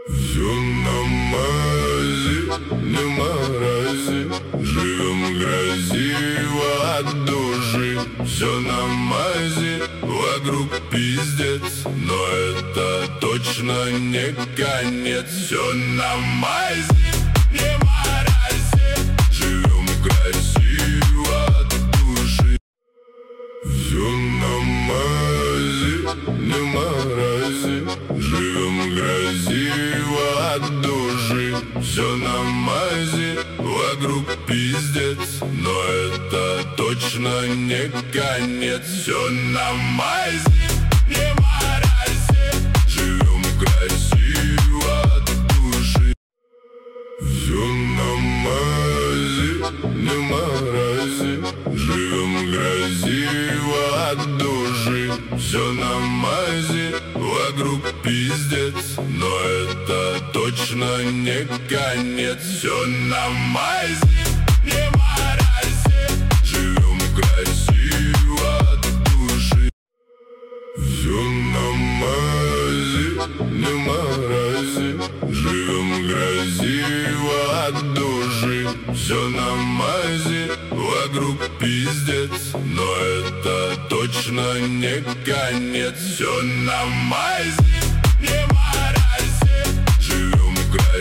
Все на мази, не морози, живем красиво от души. Все на мази, вокруг пиздец, но это точно не конец. Все на мази, не морози, живем красиво от души. Все на мази, не морози, живем красиво от души. Все на мази, вокруг пиздец, но это точно не конец. Все на мази, не морози, живем красиво от души. Все на мази, не морози, живем красиво от души. Все на мази, вокруг пиздец, но это точно не конец. Все на мази, не морози, живем красиво от души. Все на мази, не морози, живем красиво от души. Все на мази, вокруг пиздец, но это точно не конец. Все на мази, не морози, живем красиво.